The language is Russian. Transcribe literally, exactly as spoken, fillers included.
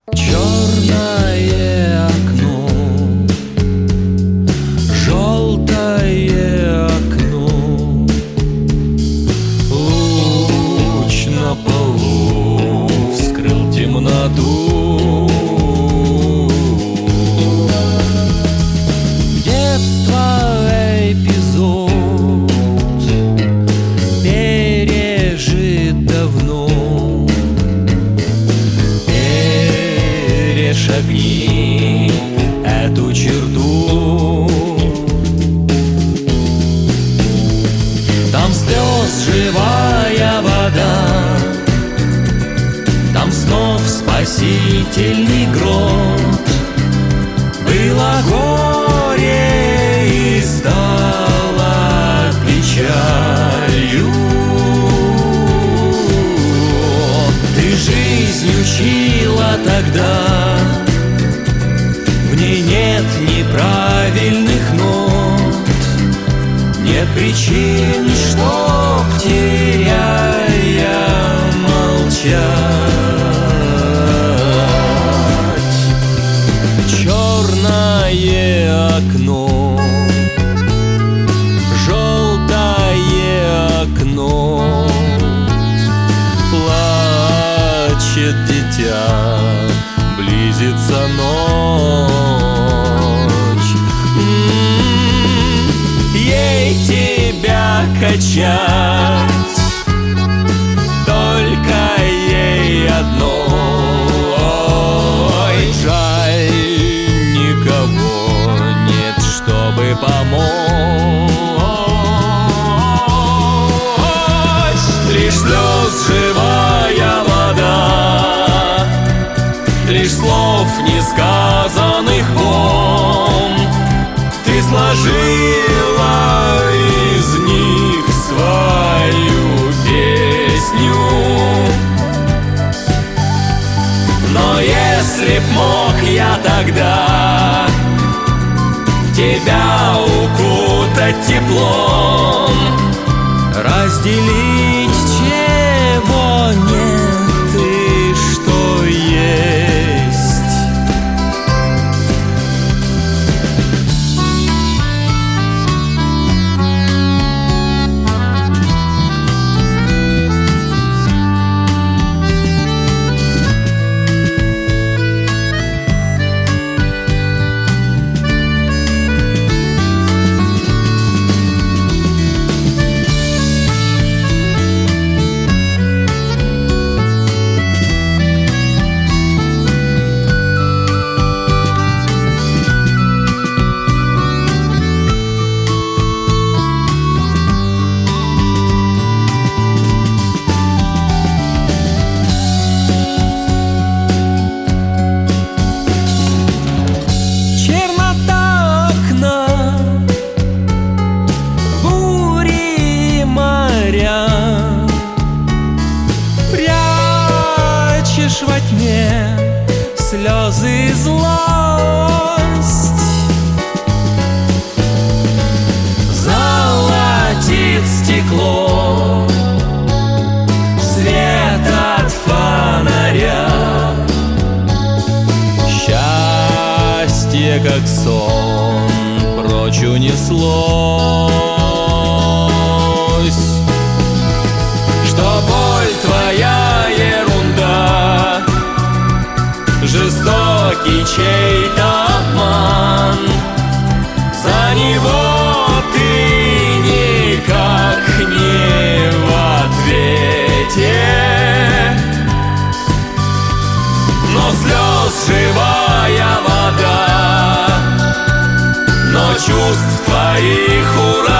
Черное окно, желтое окно, луч на полу вскрыл темноту. Детство эпизод пережит давно. Перешагни эту черту. Там слез живая вода, там снов спасительный грот. Было горе и стало печалью. Ты жизнь учила тогда, в ней нет неправильных нот, нет причин, чтоб, теряя, молчать. Черное окно, желтое окно, плачет дитя, близится ночь. М-м-м, ей тебя качать, только ей одно. Ой, жаль, никого нет, чтобы помочь. Лишь слез живая вода, лишь слов несказанных ком. Ты сложила из них свою песню. Но если б мог я тогда тебя укутать теплом, разделить, чего нет и что есть. Во тьме слезы и злость, золотит стекло свет от фонаря. Счастье, как сон, прочь унеслось. Что боль твоя ерунда, жестокий чей-то обман, за него ты никак не в ответе. Но слез живая вода, но чувств твоих урон.